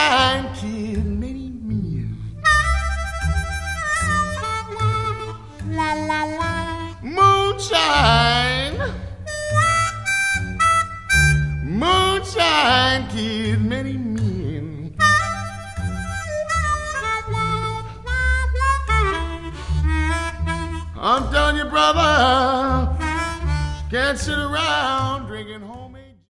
Moonshine killed many men. La la la. Moonshine. Moonshine killed many men. I'm telling you, brother, can't sit around drinking.